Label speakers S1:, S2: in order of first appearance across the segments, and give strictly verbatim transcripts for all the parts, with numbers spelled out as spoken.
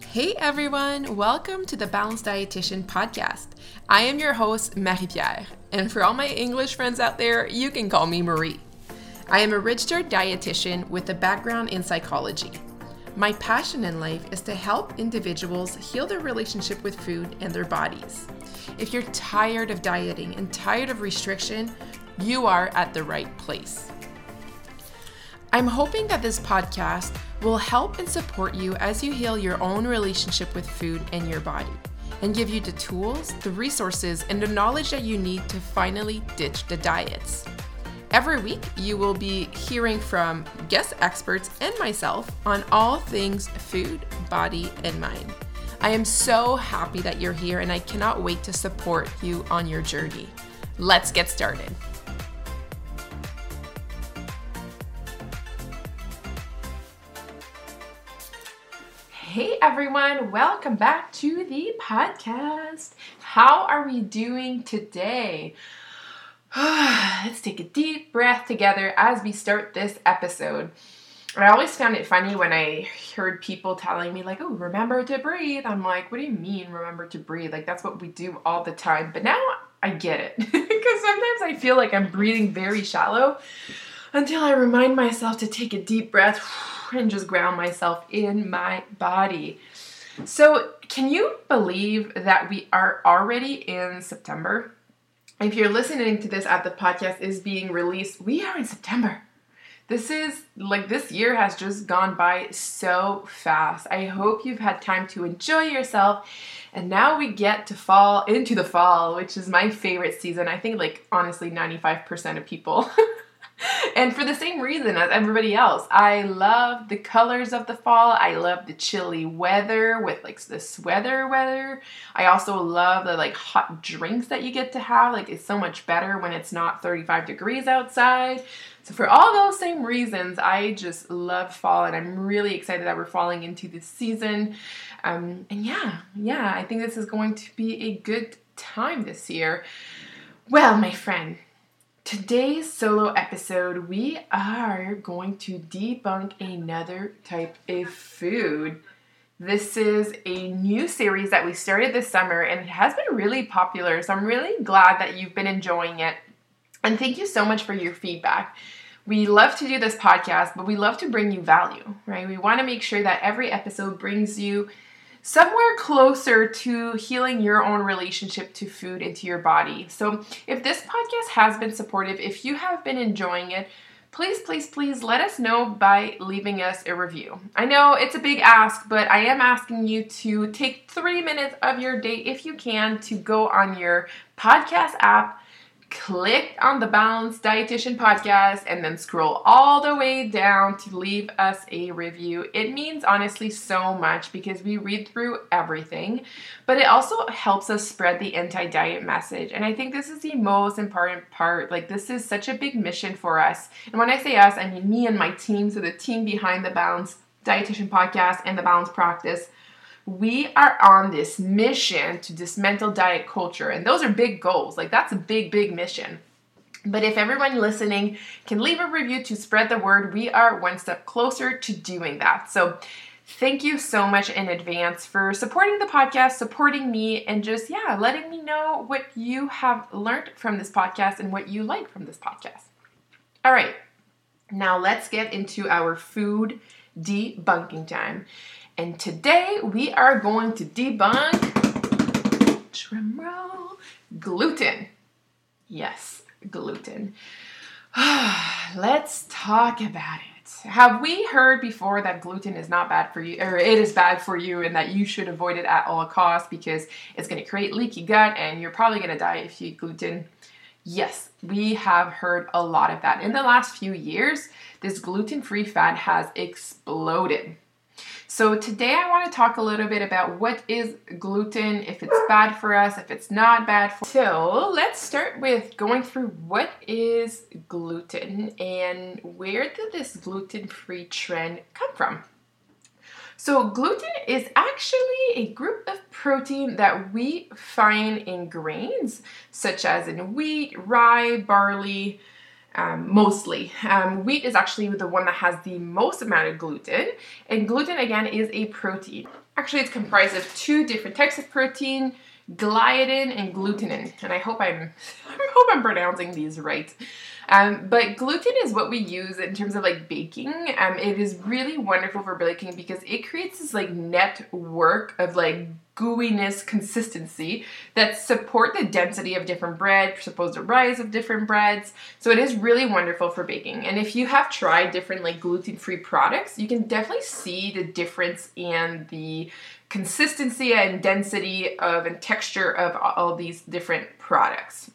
S1: Hey everyone, welcome to the Balanced Dietitian podcast. I am your host, Marie-Pierre, and for all my English friends out there, you can call me Marie. I am a registered dietitian with a background in psychology. My passion in life is to help individuals heal their relationship with food and their bodies. If you're tired of dieting and tired of restriction, you are at the right place. I'm hoping that this podcast will help and support you as you heal your own relationship with food and your body, and give you the tools, the resources, and the knowledge that you need to finally ditch the diets. Every week, you will be hearing from guest experts and myself on all things food, body, and mind. I am so happy that you're here, and I cannot wait to support you on your journey. Let's get started. Hey everyone, welcome back to the podcast. How are we doing today? Let's take a deep breath together as we start this episode. I always found it funny when I heard people telling me like, oh, remember to breathe. I'm like, what do you mean remember to breathe? Like that's what we do all the time. But now I get it because sometimes I feel like I'm breathing very shallow until I remind myself to take a deep breath and just ground myself in my body. So can you believe that we are already in September? If you're listening to this at the podcast is being released, we are in September. This is like this year has just gone by so fast. I hope you've had time to enjoy yourself. And now we get to fall into the fall, which is my favorite season. I think like honestly ninety-five percent of people. And for the same reason as everybody else, I love the colors of the fall. I love the chilly weather with like the sweater weather. I also love the like hot drinks that you get to have. Like it's so much better when it's not thirty-five degrees outside. So for all those same reasons, I just love fall, and I'm really excited that we're falling into this season. Um, and yeah, yeah, I think this is going to be a good time this year. Well, my friend, today's solo episode, we are going to debunk another type of food. This is a new series that we started this summer, and it has been really popular, so I'm really glad that you've been enjoying it. And thank you so much for your feedback. We love to do this podcast, but we love to bring you value, right? We want to make sure that every episode brings you somewhere closer to healing your own relationship to food and to your body. So if this podcast has been supportive, if you have been enjoying it, please, please, please let us know by leaving us a review. I know it's a big ask, but I am asking you to take three minutes of your day, if you can, to go on your podcast app, click on the Balanced Dietitian podcast, and then scroll all the way down to leave us a review. It means honestly so much because we read through everything, but it also helps us spread the anti-diet message. And I think this is the most important part. Like this is such a big mission for us. And when I say us, I mean me and my team, so the team behind the Balanced Dietitian podcast and the Balanced Practice. We are on this mission to dismantle diet culture, and those are big goals. Like that's a big, big mission. But if everyone listening can leave a review to spread the word, we are one step closer to doing that. So thank you so much in advance for supporting the podcast, supporting me, and just, yeah, letting me know what you have learned from this podcast and what you like from this podcast. All right, now let's get into our food debunking time. And today we are going to debunk, drumroll, gluten. Yes, gluten. Let's talk about it. Have we heard before that gluten is not bad for you, or it is bad for you, and that you should avoid it at all costs because it's going to create leaky gut and you're probably going to die if you eat gluten? Yes, we have heard a lot of that. In the last few years, this gluten-free fad has exploded. So today I want to talk a little bit about what is gluten, if it's bad for us, if it's not bad for us. So let's start with going through what is gluten and where did this gluten-free trend come from? So gluten is actually a group of protein that we find in grains, such as in wheat, rye, barley, Um, mostly. Um, wheat is actually the one that has the most amount of gluten, and gluten again is a protein. Actually, it's comprised of two different types of protein, gliadin and glutenin, and I hope I'm I hope I'm pronouncing these right. Um, but gluten is what we use in terms of like baking. Um, it is really wonderful for baking because it creates this like network of like gooiness consistency that support the density of different bread, supposed to rise of different breads. So it is really wonderful for baking. And if you have tried different like gluten-free products, you can definitely see the difference in the consistency and density of and texture of all these different products.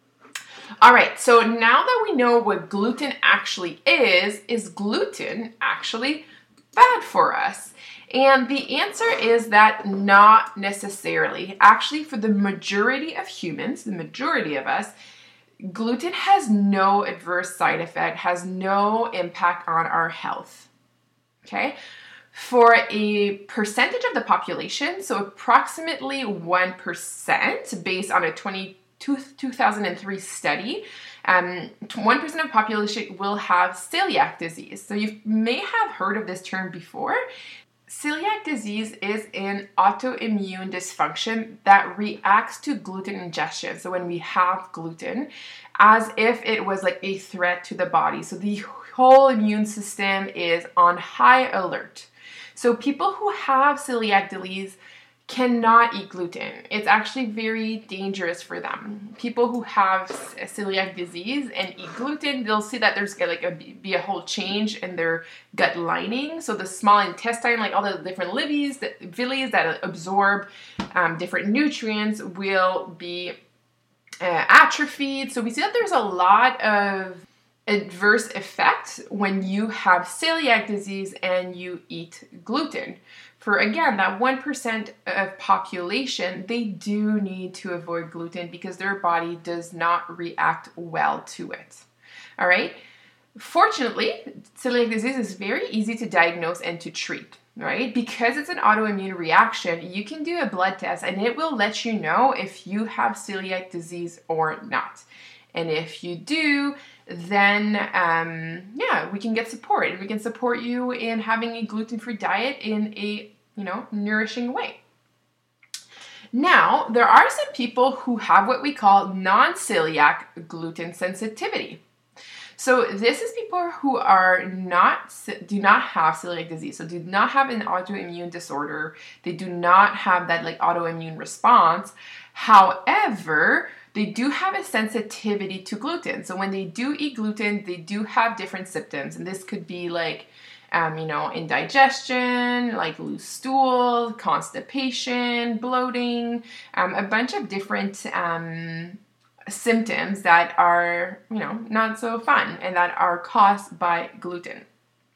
S1: All right, so now that we know what gluten actually is, is gluten actually bad for us? And the answer is that not necessarily. Actually, for the majority of humans, the majority of us, gluten has no adverse side effect, has no impact on our health. Okay? For a percentage of the population, so approximately one percent based on a twenty two thousand three study, um, one percent of the population will have celiac disease. So you may have heard of this term before. Celiac disease is an autoimmune dysfunction that reacts to gluten ingestion. So when we have gluten, as if it was like a threat to the body. So the whole immune system is on high alert. So people who have celiac disease cannot eat gluten. It's actually very dangerous for them. People who have celiac disease and eat gluten, they'll see that there's like a, be a whole change in their gut lining. So the small intestine, like all the different liveys, the villi that absorb um, different nutrients, will be uh, atrophied. So we see that there's a lot of adverse effects when you have celiac disease and you eat gluten. For again, that one percent of population, they do need to avoid gluten because their body does not react well to it. All right. Fortunately, celiac disease is very easy to diagnose and to treat, right? Because it's an autoimmune reaction, you can do a blood test and it will let you know if you have celiac disease or not. And if you do, then um, yeah, we can get support. And we can support you in having a gluten-free diet in a, you know, nourishing way. Now, there are some people who have what we call non-celiac gluten sensitivity. So this is people who are not, do not have celiac disease, so do not have an autoimmune disorder. They do not have that like autoimmune response. However, they do have a sensitivity to gluten. So when they do eat gluten, they do have different symptoms. And this could be like, um, you know, indigestion, like loose stool, constipation, bloating, um, a bunch of different um, symptoms that are, you know, not so fun and that are caused by gluten.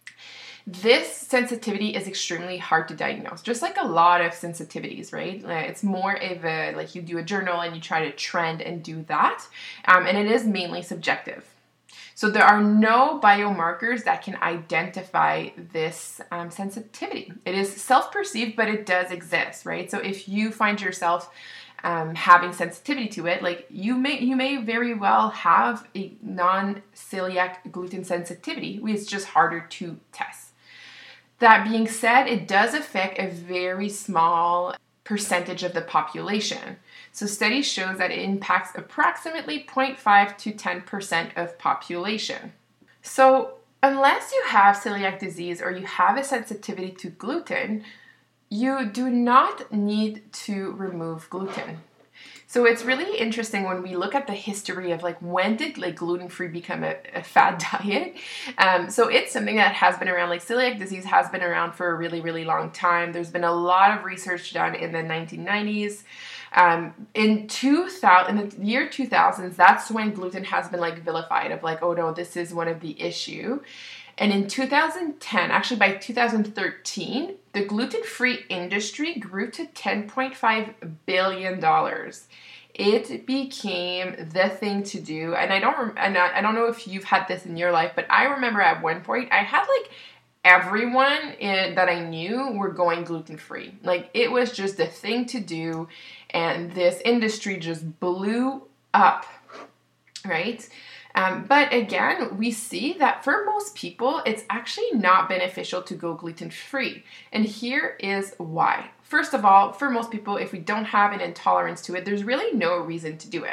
S1: This sensitivity is extremely hard to diagnose, just like a lot of sensitivities, right? It's more of a, like you do a journal and you try to trend and do that, um, and it is mainly subjective. So there are no biomarkers that can identify this um, sensitivity. It is self-perceived, but it does exist, right? So if you find yourself um, having sensitivity to it, like you may you may very well have a non-celiac gluten sensitivity. It's just harder to test. That being said, it does affect a very small percentage of the population. So studies show that it impacts approximately zero point five to ten percent of population. So unless you have celiac disease or you have a sensitivity to gluten, you do not need to remove gluten. So it's really interesting when we look at the history of like when did like gluten-free become a, a fad diet. Um, so it's something that has been around, like celiac disease has been around for a really, really long time. There's been a lot of research done in the nineteen nineties. Um, in two thousand, in the year two thousands, that's when gluten has been like vilified of like, oh no, this is one of the issue. And in two thousand ten, actually by two thousand thirteen, the gluten-free industry grew to ten point five billion dollars. It became the thing to do. And I don't, and I, I don't know if you've had this in your life, but I remember at one point I had like everyone in, that I knew were going gluten-free. Like it was just the thing to do. And this industry just blew up, right? Um, but again, we see that for most people, it's actually not beneficial to go gluten-free. And here is why. First of all, for most people, if we don't have an intolerance to it, there's really no reason to do it.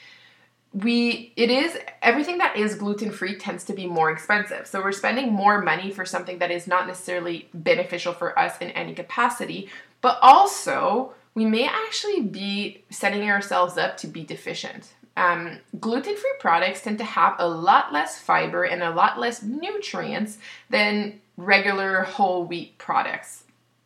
S1: We, it is, everything that is gluten-free tends to be more expensive. So we're spending more money for something that is not necessarily beneficial for us in any capacity, but also we may actually be setting ourselves up to be deficient. Um, gluten-free products tend to have a lot less fiber and a lot less nutrients than regular whole wheat products.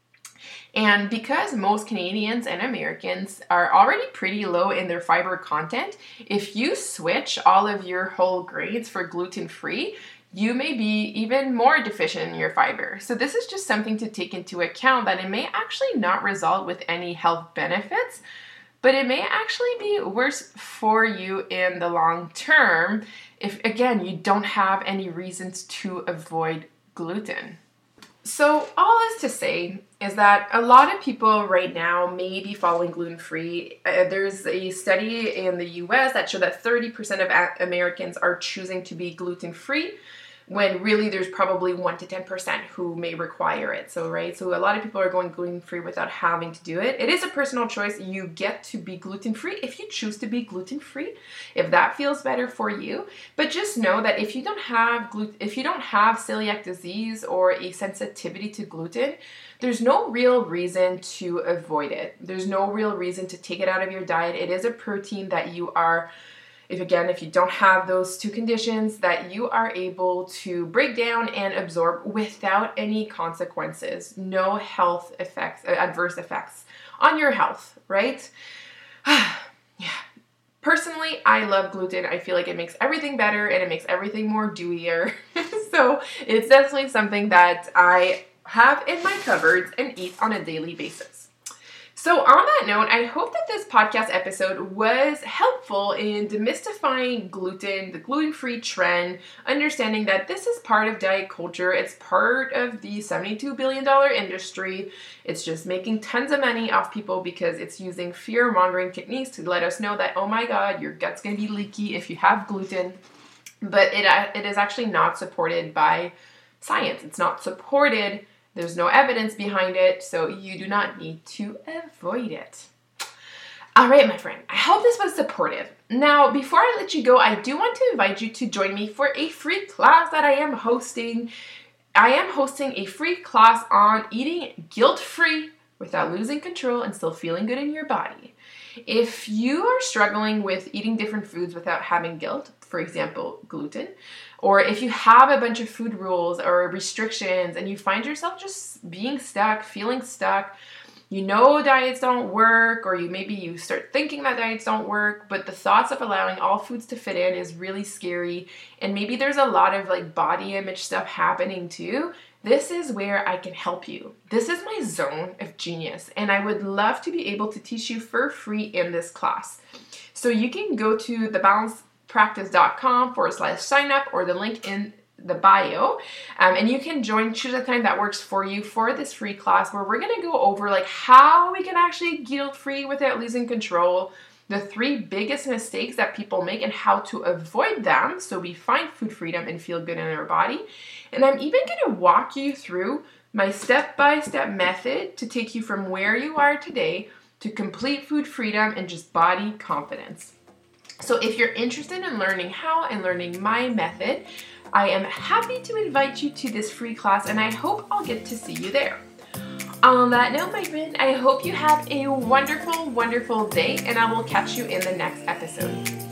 S1: And because most Canadians and Americans are already pretty low in their fiber content, if you switch all of your whole grains for gluten-free, you may be even more deficient in your fiber. So this is just something to take into account, that it may actually not result with any health benefits, but it may actually be worse for you in the long term if, again, you don't have any reasons to avoid gluten. So all this to say is that a lot of people right now may be following gluten-free. Uh, there's a study in the U S that showed that thirty percent of a- Americans are choosing to be gluten-free, when really there's probably one to ten percent who may require it. So, right, so a lot of people are going gluten-free without having to do it. It is a personal choice. You get to be gluten-free if you choose to be gluten-free, if that feels better for you. But just know that if you don't have gluten, if you don't have celiac disease or a sensitivity to gluten, there's no real reason to avoid it. There's no real reason to take it out of your diet. It is a protein that you are If again, if you don't have those two conditions, that you are able to break down and absorb without any consequences, no health effects, adverse effects on your health, right? Yeah. Personally, I love gluten. I feel like it makes everything better and it makes everything more dewier. So it's definitely something that I have in my cupboards and eat on a daily basis. So on that note, I hope that this podcast episode was helpful in demystifying gluten, the gluten-free trend, understanding that this is part of diet culture. It's part of the seventy-two billion dollars industry. It's just making tons of money off people because it's using fear-mongering techniques to let us know that, oh my God, your gut's going to be leaky if you have gluten. But it, it is actually not supported by science. It's not supported. There's no evidence behind it, so you do not need to avoid it. All right, my friend, I hope this was supportive. Now, before I let you go, I do want to invite you to join me for a free class that I am hosting. I am hosting a free class on eating guilt-free without losing control and still feeling good in your body. If you are struggling with eating different foods without having guilt, for example, gluten, or if you have a bunch of food rules or restrictions and you find yourself just being stuck, feeling stuck, you know diets don't work, or you maybe you start thinking that diets don't work, but the thoughts of allowing all foods to fit in is really scary, and maybe there's a lot of like body image stuff happening too, this is where I can help you. This is my zone of genius, and I would love to be able to teach you for free in this class. So you can go to thebalancepractice.com forward slash sign up or the link in the bio, um, and you can join, choose a time that works for you for this free class where we're going to go over like how we can actually guilt-free without losing control, the three biggest mistakes that people make and how to avoid them so we find food freedom and feel good in our body. And I'm even going to walk you through my step-by-step method to take you from where you are today to complete food freedom and just body confidence. So if you're interested in learning how and learning my method, I am happy to invite you to this free class, and I hope I'll get to see you there. On that note, my friend, I hope you have a wonderful, wonderful day, and I will catch you in the next episode.